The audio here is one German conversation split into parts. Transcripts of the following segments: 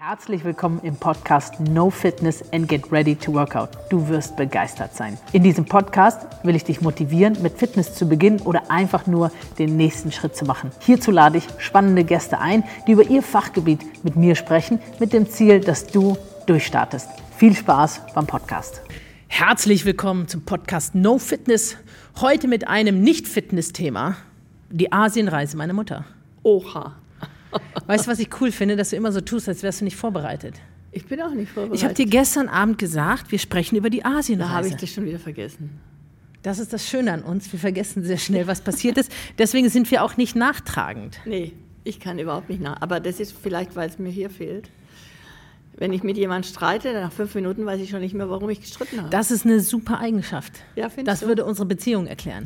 Herzlich willkommen im Podcast No Fitness and Get Ready to Workout. Du wirst begeistert sein. In diesem Podcast will ich dich motivieren, mit Fitness zu beginnen oder einfach nur den nächsten Schritt zu machen. Hierzu lade ich spannende Gäste ein, die über ihr Fachgebiet mit mir sprechen, mit dem Ziel, dass du durchstartest. Viel Spaß beim Podcast. Herzlich willkommen zum Podcast No Fitness. Heute mit einem Nicht-Fitness-Thema, die Asienreise meiner Mutter. Oha. Weißt du, was ich cool finde, dass du immer so tust, als wärst du nicht vorbereitet? Ich bin auch nicht vorbereitet. Ich habe dir gestern Abend gesagt, wir sprechen über die Asienreise. Da habe ich das schon wieder vergessen. Das ist das Schöne an uns. Wir vergessen sehr schnell, was passiert ist. Deswegen sind wir auch nicht nachtragend. Nee, ich kann überhaupt nicht nach. Aber das ist vielleicht, weil es mir hier fehlt. Wenn ich mit jemandem streite, nach 5 Minuten weiß ich schon nicht mehr, warum ich gestritten habe. Das ist eine super Eigenschaft. Ja, findest das du? würde unsere Beziehung erklären.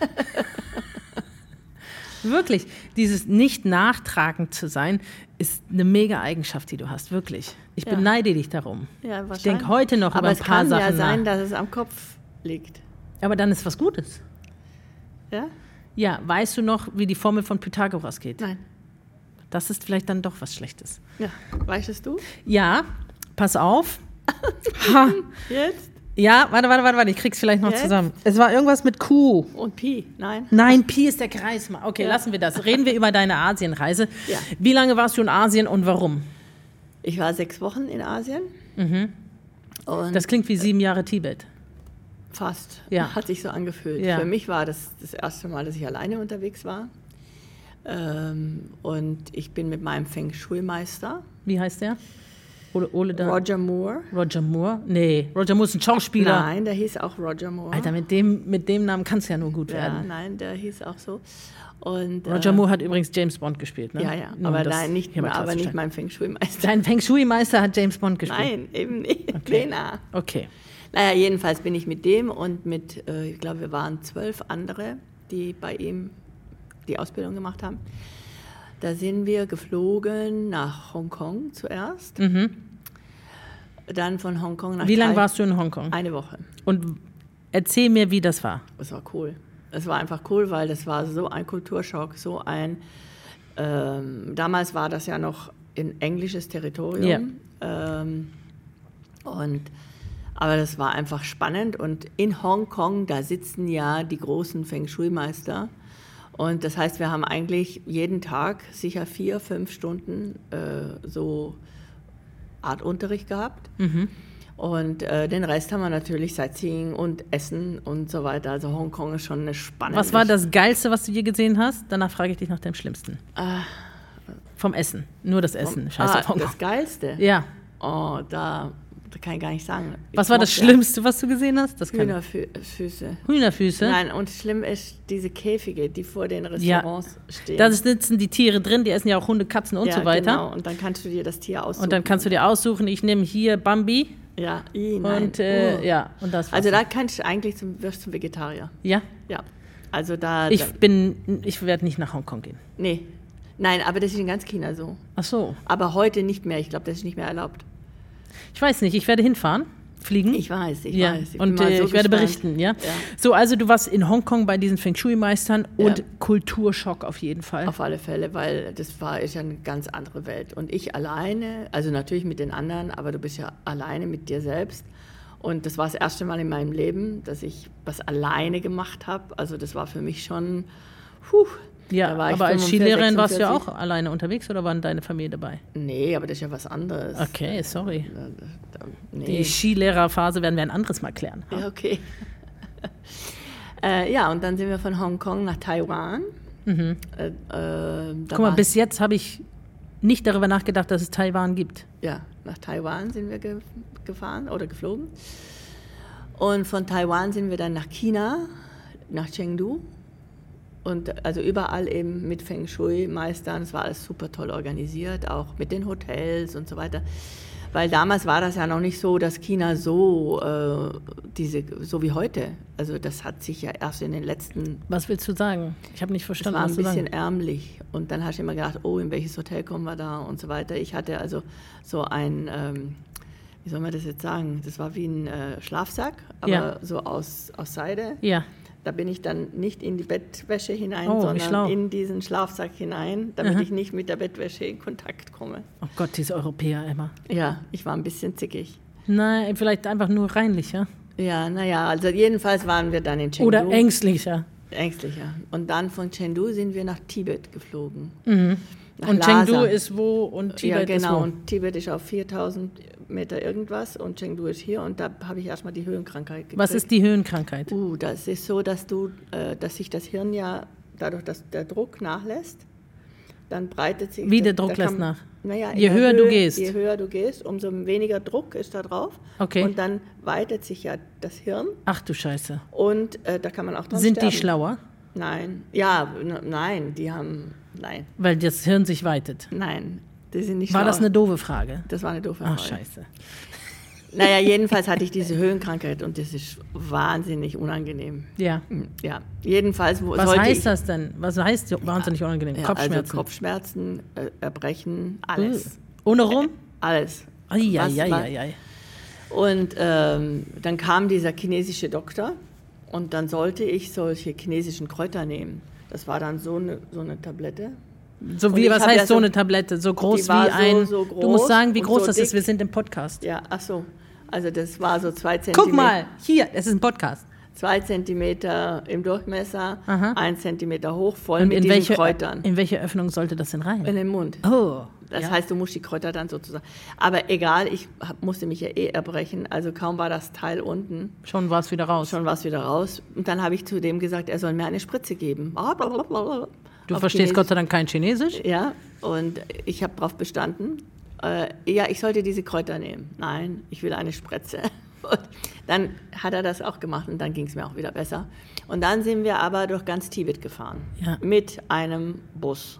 Wirklich, dieses nicht nachtragend zu sein, ist eine mega Eigenschaft, die du hast, wirklich. Ich beneide dich darum. Ja, wahrscheinlich. Ich denke heute noch über ein paar Sachen nach. Aber es kann ja sein, dass es am Kopf liegt. Aber dann ist was Gutes. Ja? Ja, weißt du noch, wie die Formel von Pythagoras geht? Nein. Das ist vielleicht dann doch was Schlechtes. Ja, weißt es du? Ja, pass auf. Ha. Jetzt? Ja, warte, ich krieg's vielleicht noch Jetzt? zusammen. Es war irgendwas mit Q. Und Pi? Nein. Nein, Pi ist der Kreis. Okay, Ja. lassen wir das. Reden wir über deine Asienreise. Ja. Wie lange warst du in Asien und warum? Ich war 6 Wochen in Asien. Und Das klingt wie 7 Jahre Tibet. fast. Ja. Hat sich so angefühlt. Ja. Für mich war das erste Mal, dass ich alleine unterwegs war. Und ich bin mit meinem Feng Shui-Meister, Wie heißt der? Ole da? Roger Moore. Roger Moore? Nee, Roger Moore ist ein Schauspieler. Nein, der hieß auch Roger Moore. Alter, mit dem Namen kann es ja nur gut ja, werden. nein, der hieß auch so. Und, Roger Moore hat übrigens James Bond gespielt, ne? Ja, ja, Nur aber, um das nein, nicht, hier mal aber nicht klarzustellen. mein Feng Shui-Meister. Dein Feng Shui-Meister hat James Bond gespielt? Nein, eben nicht. Okay. Lena. Okay. Naja, jedenfalls bin ich mit dem und mit, ich glaube, wir waren 12 andere, die bei ihm die Ausbildung gemacht haben. Da sind wir geflogen nach Hongkong zuerst. Dann von Hongkong nach Wie lange Thailand. warst du in Hongkong? Eine Woche. Und erzähl mir, wie das war. Es war cool. Es war einfach cool, weil das war so ein Kulturschock, so ein, damals war das ja noch ein englisches Territorium. Aber das war einfach spannend und in Hongkong, da sitzen ja die großen Feng Shui-Meister und das heißt, wir haben eigentlich jeden Tag sicher 4-5 Stunden so Art Unterricht gehabt. Und den Rest haben wir natürlich Sightseeing und Essen und so weiter. Also Hongkong ist schon eine spannende... Was war das Geilste, was du je gesehen hast? Danach frage ich dich nach dem Schlimmsten. Vom Essen. Nur das Essen. Scheiß auf Hongkong. Das Geilste? Ja. Oh, da kann ich gar nicht sagen. Was war das Schlimmste, was du gesehen hast? Das kann Hühnerfüße. Hühnerfüße? Nein, und schlimm ist diese Käfige, die vor den Restaurants stehen. Da sitzen die Tiere drin, die essen ja auch Hunde, Katzen und so weiter. Genau. Und dann kannst du dir das Tier aussuchen. Und dann kannst du dir aussuchen, ich nehme hier Bambi. Ja, nein. Und ja, und das war's. Also da kannst du eigentlich wirst zum Vegetarier. Ja? Ja. Also da... Ich werde nicht nach Hongkong gehen. Nee. Nein, aber das ist in ganz China so. Ach so. Aber heute nicht mehr. Ich glaube, das ist nicht mehr erlaubt. Ich weiß nicht, ich werde hinfahren, fliegen. Ich weiß. Ja. Ich Und bin mal so ich werde gespannt. berichten, ja? So, also du warst in Hongkong bei diesen Feng Shui-Meistern und Kulturschock auf jeden Fall. Auf alle Fälle, weil ist ja eine ganz andere Welt. Und ich alleine, also natürlich mit den anderen, aber du bist ja alleine mit dir selbst. Und das war das erste Mal in meinem Leben, dass ich was alleine gemacht habe. Also das war für mich schon, Ja, da war ich aber als 45, Skilehrerin warst du ja 46. auch alleine unterwegs oder waren deine Familie dabei? Nee, aber das ist ja was anderes. Okay, sorry. Nee. Die Skilehrerphase werden wir ein anderes Mal klären. Ja, okay. Ja, und dann sind wir von Hongkong nach Taiwan. Guck mal, bis jetzt habe ich nicht darüber nachgedacht, dass es Taiwan gibt. Ja, nach Taiwan sind wir gefahren oder geflogen. Und von Taiwan sind wir dann nach China, nach Chengdu. Und also überall eben mit Feng Shui-Meistern. Es war alles super toll organisiert, auch mit den Hotels und so weiter. Weil damals war das ja noch nicht so, dass China so wie heute. Also das hat sich ja erst in den letzten... Was willst du sagen? Ich habe nicht Es verstanden, war ein was du bisschen sagst. ärmlich. Und dann hast du immer gedacht, oh, in welches Hotel kommen wir da und so weiter. Ich hatte also so ein, wie soll man das jetzt sagen? Das war wie ein Schlafsack, aber Ja. so aus Seide. Ja. Da bin ich dann nicht in die Bettwäsche hinein, wie schlau. sondern in diesen Schlafsack hinein, damit ich nicht mit der Bettwäsche in Kontakt komme. Oh Gott, diese Europäer immer. Ja, ich war ein bisschen zickig. Nein, vielleicht einfach nur reinlicher. Ja, naja, also jedenfalls waren wir dann in Chengdu. Oder ängstlicher. Ängstlicher. Und dann von Chengdu sind wir nach Tibet geflogen. Nach Und Lhasa. Chengdu ist wo und Tibet ist wo? Ja, genau. Und Tibet ist auf 4000 Meter irgendwas und Chengdu ist hier. Und da habe ich erstmal die Höhenkrankheit gekriegt. Was ist die Höhenkrankheit? Das ist so, dass sich das Hirn ja, dadurch, dass der Druck nachlässt, dann breitet sich... Wie der Druck lässt nach? Naja, je höher du gehst. Je höher du gehst, umso weniger Druck ist da drauf. Okay. Und dann weitet sich ja das Hirn. Ach du Scheiße. Und da kann man auch dran Sind sterben. die schlauer? Nein. Ja, nein, die haben... Nein. Weil das Hirn sich weitet. Nein, die sind nicht War schlau. das eine doofe Frage? Das war eine doofe Frage. Ach, scheiße. Naja, jedenfalls hatte ich diese Höhenkrankheit und das ist wahnsinnig unangenehm. Ja. Ja, jedenfalls Was sollte heißt ich, das denn? Was heißt wahnsinnig unangenehm? ja, Kopfschmerzen? Also Kopfschmerzen, Erbrechen, alles. Ohne rum? Alles. Eieieiei. Und dann kam dieser chinesische Doktor und dann sollte ich solche chinesischen Kräuter nehmen. Das war dann so eine Tablette. So wie, was heißt so eine Tablette? So groß wie ein... So groß du musst sagen, wie groß so das dick. ist. Wir sind im Podcast. Ja, ach so. Also das war so 2 Zentimeter. Guck mal, hier, es ist ein Podcast. 2 Zentimeter im Durchmesser, 1 Zentimeter hoch, voll Und mit diesen Kräutern. In welche Öffnung sollte das denn rein? In den Mund. Oh. Das heißt, du musst die Kräuter dann sozusagen... Aber egal, ich musste mich ja erbrechen, also kaum war das Teil unten. Schon war es wieder raus. Schon war es wieder raus. Und dann habe ich zu dem gesagt, er soll mir eine Spritze geben. Du Auf verstehst Chinesisch. Gott sei Dank kein Chinesisch? Ja, und ich habe darauf bestanden. Ja, ich sollte diese Kräuter nehmen. Nein, ich will eine Spritze. Und dann hat er das auch gemacht und dann ging es mir auch wieder besser. Und dann sind wir aber durch ganz Tibet gefahren. Ja. Mit einem Bus.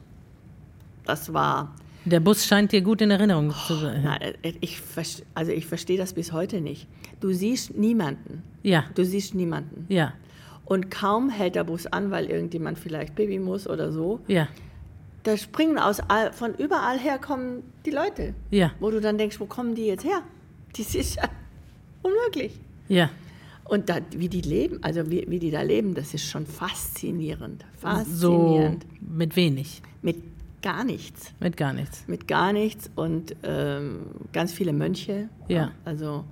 Das war... Der Bus scheint dir gut in Erinnerung zu sein. Nein, ich verstehe das bis heute nicht. Du siehst niemanden. Ja. Du siehst niemanden. Ja. Und kaum hält der Bus an, weil irgendjemand vielleicht Baby muss oder so. Ja. Da springen von überall her kommen die Leute. Ja. Wo du dann denkst, wo kommen die jetzt her? Das ist ja unmöglich. Ja. Und wie die leben, also wie die da leben, das ist schon faszinierend. So Faszinierend. mit wenig. Mit gar nichts. Mit gar nichts. Mit gar nichts und ganz viele Mönche. Ja. Also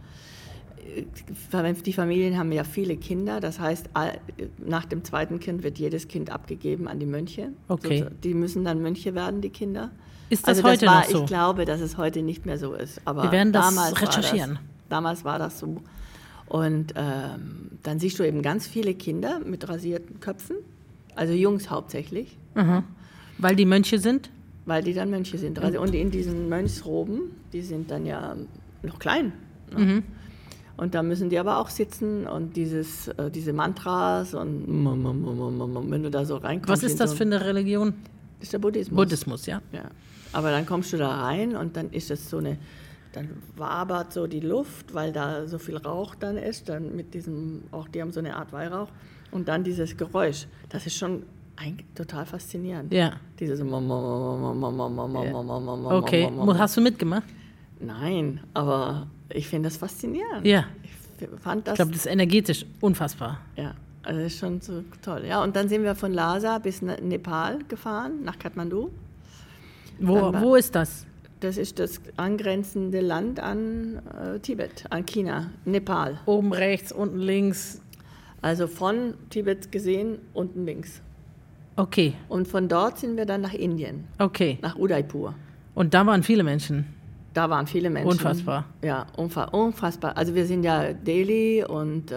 die Familien haben ja viele Kinder, das heißt, nach dem zweiten Kind wird jedes Kind abgegeben an die Mönche. Okay. Die müssen dann Mönche werden, die Kinder. Ist das heute noch so? Ich glaube, dass es heute nicht mehr so ist. Aber Wir werden das damals recherchieren. Damals war das so. Und dann siehst du eben ganz viele Kinder mit rasierten Köpfen, also Jungs hauptsächlich. Mhm. Weil die Mönche sind? Weil die dann Mönche sind. Und in diesen Mönchsroben, die sind dann ja noch klein. Ne? Mhm. Und da müssen die aber auch sitzen und diese Mantras und wenn du da so reinkommst. Was ist das für eine Religion? Das ist der Buddhismus. Buddhismus, ja. Ja. Aber dann kommst du da rein und dann ist es dann wabert so die Luft, weil da so viel Rauch dann ist, dann mit die haben so eine Art Weihrauch und dann dieses Geräusch, das ist schon total faszinierend. Ja. Dieses Okay, hast du mitgemacht? Nein, aber ich finde das faszinierend. Ja. Ich fand das... Ich glaube, das ist energetisch unfassbar. Ja, also das ist schon so toll. Ja, und dann sind wir von Lhasa bis Nepal gefahren, nach Kathmandu. Wo ist das? Das ist das angrenzende Land an Tibet, an China, Nepal. Oben rechts, unten links. Also von Tibet gesehen, unten links. Okay. Und von dort sind wir dann nach Indien, Okay. nach Udaipur. Und da waren viele Menschen. Da waren viele Menschen. Unfassbar. Ja, unfassbar. Also wir sind ja Delhi und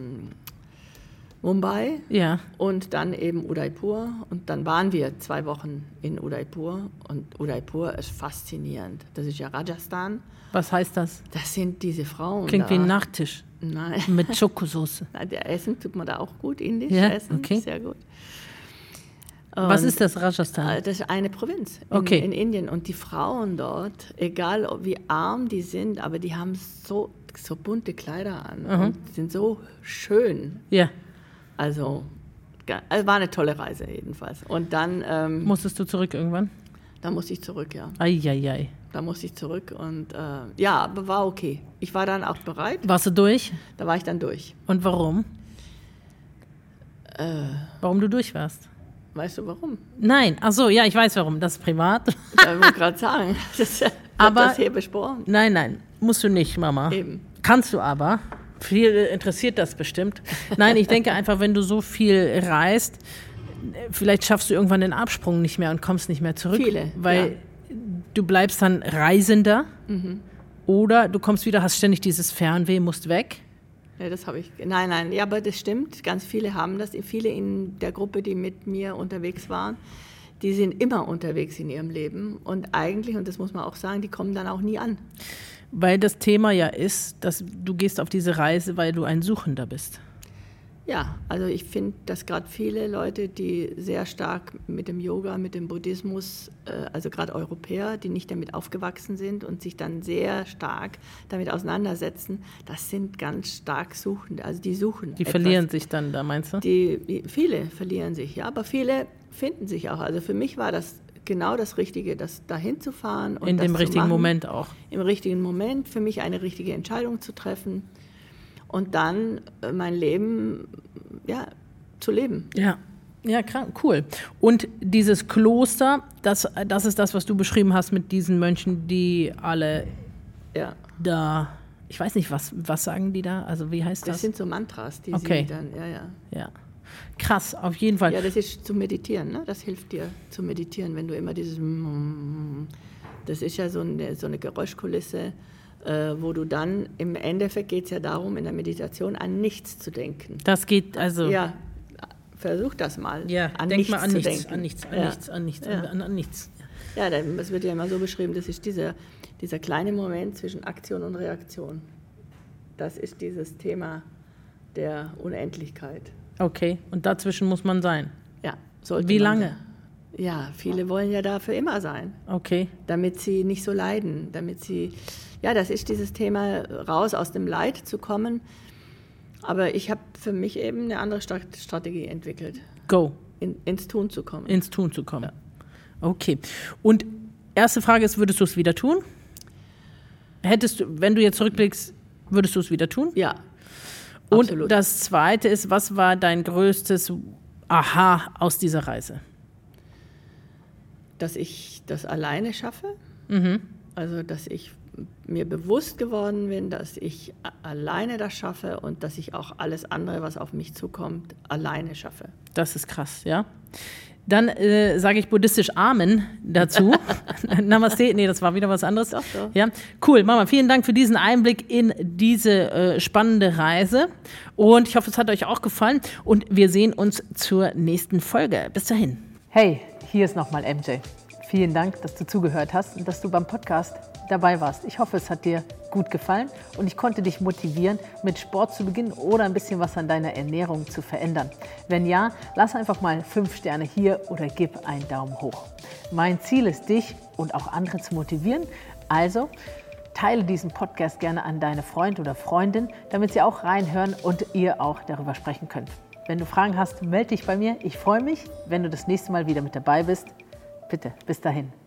Mumbai. Ja. Und dann eben Udaipur. Und dann waren wir 2 Wochen in Udaipur. Und Udaipur ist faszinierend. Das ist ja Rajasthan. Was heißt das? Das sind diese Frauen. Klingt da. wie ein Nachtisch. Nein. Mit Schokosauce. Der Essen tut man da auch gut, indisch Ja, essen. okay. Sehr gut. Was Und ist das, Rajasthan? das ist eine Provinz Okay. in Indien. Und die Frauen dort, egal wie arm die sind, aber die haben so bunte Kleider an und sind so schön. Ja. Also war eine tolle Reise jedenfalls. Und dann... Musstest du zurück irgendwann? da musste ich zurück, ja. Eieiei. Da musste ich zurück und ja, aber war okay. Ich war dann auch bereit. Warst du durch? Da war ich dann durch. Und warum? Warum du durch warst? Weißt du warum? Nein, ach so, ja, ich weiß warum. Das ist privat. Ja, ich wollte gerade sagen. Das hier besprochen. Nein, musst du nicht, Mama. Eben. Kannst du aber. Viele interessiert das bestimmt. Nein, ich denke einfach, wenn du so viel reist, vielleicht schaffst du irgendwann den Absprung nicht mehr und kommst nicht mehr zurück. Viele, weil du bleibst dann Reisender oder du kommst wieder, hast ständig dieses Fernweh, musst weg. Ja, das habe ich. Nein, ja, aber das stimmt. Ganz viele haben das. Viele in der Gruppe, die mit mir unterwegs waren, die sind immer unterwegs in ihrem Leben. Und eigentlich, und das muss man auch sagen, die kommen dann auch nie an. Weil das Thema ja ist, dass du gehst auf diese Reise, weil du ein Suchender bist. Ja, also ich finde, dass gerade viele Leute, die sehr stark mit dem Yoga, mit dem Buddhismus, also gerade Europäer, die nicht damit aufgewachsen sind und sich dann sehr stark damit auseinandersetzen, das sind ganz stark Suchende, also die suchen. Die verlieren sich dann da, meinst du? Viele verlieren sich, ja, aber viele finden sich auch. Also für mich war das genau das Richtige, dahin zu fahren. Und in dem richtigen machen, Moment auch. Im richtigen Moment, für mich eine richtige Entscheidung zu treffen. Und dann mein Leben, zu leben. Ja, cool. Und dieses Kloster, das ist das, was du beschrieben hast mit diesen Mönchen, die alle da, ich weiß nicht, was sagen die da? Also wie heißt das? Das sind so Mantras, die okay. sie dann, Ja. Krass, auf jeden Fall. Ja, das ist zu meditieren, ne? Das hilft dir zu meditieren, wenn du immer dieses, das ist ja so eine Geräuschkulisse, wo du dann, im Endeffekt geht es ja darum, in der Meditation an nichts zu denken. Das geht also... Ja, versuch das mal. Ja, denk mal an nichts. Ja, das wird ja immer so beschrieben, das ist dieser kleine Moment zwischen Aktion und Reaktion. Das ist dieses Thema der Unendlichkeit. Okay, und dazwischen muss man sein? Ja. Sollte Wie man lange? Ja, viele wollen ja dafür immer sein. Okay. Damit sie nicht so leiden, das ist dieses Thema, raus aus dem Leid zu kommen. Aber ich habe für mich eben eine andere Strategie entwickelt. Go. Ins Tun zu kommen. Ins Tun zu kommen. Ja. Okay. Und erste Frage ist, würdest du es wieder tun? Wenn du jetzt zurückblickst, würdest du es wieder tun? Ja. Und absolut. Das Zweite ist, was war dein größtes Aha aus dieser Reise? Dass ich das alleine schaffe. Mhm. Also, dass ich mir bewusst geworden bin, dass ich alleine das schaffe und dass ich auch alles andere, was auf mich zukommt, alleine schaffe. Das ist krass, ja. Dann sage ich buddhistisch Amen dazu. Namaste, nee, das war wieder was anderes. Doch. Ja, cool, Mama, vielen Dank für diesen Einblick in diese spannende Reise. Und ich hoffe, es hat euch auch gefallen. Und wir sehen uns zur nächsten Folge. Bis dahin. Hey, hier ist nochmal MJ. Vielen Dank, dass du zugehört hast und dass du beim Podcast dabei warst. Ich hoffe, es hat dir gut gefallen und ich konnte dich motivieren, mit Sport zu beginnen oder ein bisschen was an deiner Ernährung zu verändern. Wenn ja, lass einfach mal 5 Sterne hier oder gib einen Daumen hoch. Mein Ziel ist, dich und auch andere zu motivieren. Also teile diesen Podcast gerne an deine Freund oder Freundin, damit sie auch reinhören und ihr auch darüber sprechen könnt. Wenn du Fragen hast, melde dich bei mir. Ich freue mich, wenn du das nächste Mal wieder mit dabei bist. Bitte, bis dahin.